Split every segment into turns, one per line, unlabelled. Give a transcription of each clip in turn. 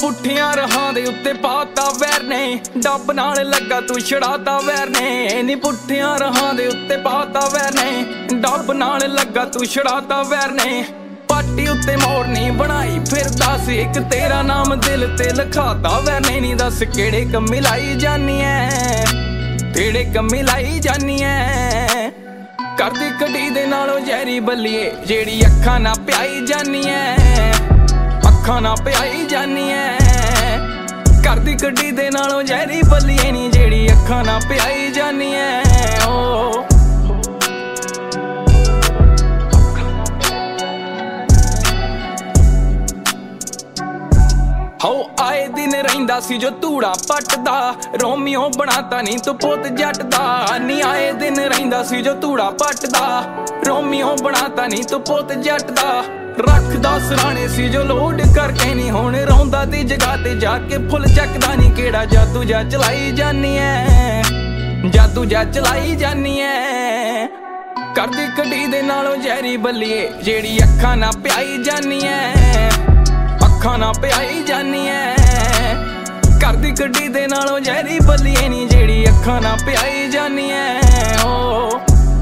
ਪੁੱਠੀਆਂ ਰਾਹਾਂ ਦੇ ਉੱਤੇ ਪਾਤਾ ਵੈਰ ਨੇ, ਡੱਬ ਨਾਲ ਲੱਗਾ ਤੂੰ ਛੜਾਤਾ ਵੈਰ ਨੇ। ਨੀ ਪੁੱਠੀਆਂ ਰਾਹਾਂ ਦੇ ਉੱਤੇ ਪਾਤਾ ਵੈਰ ਨੇ, ਡੱਬ ਨਾਲ ਲੱਗਾ ਤੂੰ ਛੜਾਤਾ ਵੈਰ ਨੇ। ਪਾਟੀ ਉੱਤੇ ਮੋਰਨੀ ਬਣਾਈ ਫਿਰਦਾ ਸੀ, ਇੱਕ ਤੇਰਾ ਨਾਮ ਦਿਲ ਤੇ ਲਿਖਾਤਾ ਵੈਰ ਨੇ। ਨੀ ਦੱਸ ਕਿਹੜੇ ਕੰਮੀ ਲਾਈ ਜਾਨੀ ਐ, ਕਿਹੜੇ ਕੰਮੀ ਲਾਈ ਜਾਨੀ ਐ। ਕਰਦੀ ਕਢੀ ਦੇ ਨਾਲੋਂ ਜ਼ਹਿਰੀ ਬੱਲੀਏ, ਜਿਹੜੀ ਅੱਖਾਂ ਨਾ ਪਿਆਈ ਜਾਨੀ ਐ, ਅੱਖਾਂ ਨਾ ਪਿਆਈ ਜਾਨੀ ਐ। ਕਰਦੀ ਕਢੀ ਦੇ ਨਾਲੋਂ ਜ਼ਹਿਰੀ ਬੱਲੀਏ ਨੀ, ਜਿਹੜੀ ਅੱਖਾਂ ਨਾ ਪਿਆਈ ਜਾਨੀ ਐ। ਓ ਹੋ ਆਏ ਦਿਨ ਰਹਿੰਦਾ ਸੀ ਜੋ ਧੂੜਾ ਪੱਟਦਾ, ਰੋਮੀਓ ਬਣਾਤਾ ਨੀ ਤੂੰ ਪੁੱਤ ਜੱਟ ਦਾ। ਨੀ ਆਏ ਦਿਨ ਰਹਿੰਦਾ ਸੀ ਜੋ ਧੂੜਾ ਪੱਟਦਾ, ਰੋਮੀਓ ਬਣਾਤਾ ਨੀ ਤੂੰ ਪੁੱਤ ਜੱਟ ਦਾ। ਰੱਖਦਾ ਸਰਾਣੇ ਸੀ ਜੋ ਲੋਡ ਕਰਕੇ ਨੀ, ਹੁਣ ਰੋਂਦਾ ਦੀ ਜਗ੍ਹਾ ਤੇ ਜਾ ਕੇ ਫੁੱਲ ਚੱਕਦਾ ਨੀ। ਕਿਹੜਾ ਜਾਦੂ ਜਾ ਚਲਾਈ ਜਾਨੀ ਐ, ਜਾਦੂ ਜਾ ਚਲਾਈ ਜਾਨੀ ਐ। ਕਰਦੀ ਕਢੀ ਦੇ ਨਾਲੋਂ ਜ਼ਹਿਰੀ ਬੱਲੀਏ, ਜਿਹੜੀ ਅੱਖਾਂ ਨਾ ਪਿਆਈ ਜਾਨੀ ਐ, ਅੱਖਾਂ ਨਾ ਪਿਆਈ ਜਾਨੀ ਐ। ਕਰਦੀ ਕਢੀ ਦੇ ਨਾਲੋਂ ਜ਼ਹਿਰੀ ਬੱਲੀਏ ਨੀ, ਜਿਹੜੀ ਅੱਖਾਂ ਨਾ ਪਿਆਈ ਜਾਨੀ ਐ। ਓ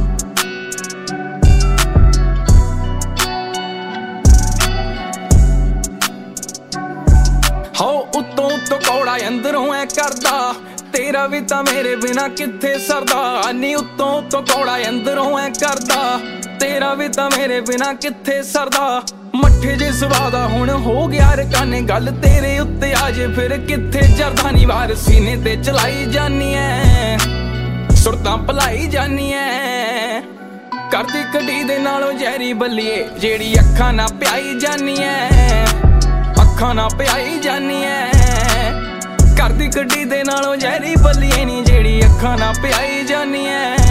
ਹੋ ਉੱਤੋਂ ਉੱਤੋਂ ਕੌੜਾ ਅੰਦਰੋਂ ਐ ਕਰਦਾ, ਤੇਰਾ ਵੀ ਤਾਂ ਮੇਰੇ ਬਿਨਾ ਕਿੱਥੇ ਸਰਦਾ। ਨੀ ਉੱਤੋਂ ਉੱਤੋਂ ਕੌੜਾ ਅੰਦਰੋਂ ਐ ਕਰਦਾ, ਤੇਰਾ ਵੀ ਤਾਂ ਮੇਰੇ ਬਿਨਾ ਕਿੱਥੇ ਸਰਦਾ। ਮੱਠੇ ਜੇ ਸਵਾਦਾ ਹੁਣ ਹੋ ਗਿਆ ਰਕਾਨੇ, ਗੱਲ ਤੇਰੇ ਉੱਤੇ ਆ ਜੇ ਫਿਰ ਕਿੱਥੇ ਜਰਦਾ ਨੀ। ਵਾਰ ਸੀਨੇ ਤੇ ਚਲਾਈ ਜਾਨੀ ਐ, ਸੁਰਤਾਂ ਭਲਾਈ ਜਾਨੀ ਐ। ਕਰਦੀ ਕਢੀ ਦੇ ਨਾਲੋਂ ਜ਼ਹਿਰੀ ਬੱਲੀਏ, ਜਿਹੜੀ ਅੱਖਾਂ ਨਾ ਪਿਆਈ ਜਾਨੀ ਐ, ਅੱਖਾਂ ਨਾ ਪਿਆਈ ਜਾਨੀ ਐ। ਕਰਦੀ ਕਢੀ ਦੇ ਨਾਲੋਂ ਜ਼ਹਿਰੀ ਬੱਲੀਏ ਨੀ, ਜਿਹੜੀ ਅੱਖਾਂ ਨਾ ਪਿਆਈ ਜਾਨੀ ਐ।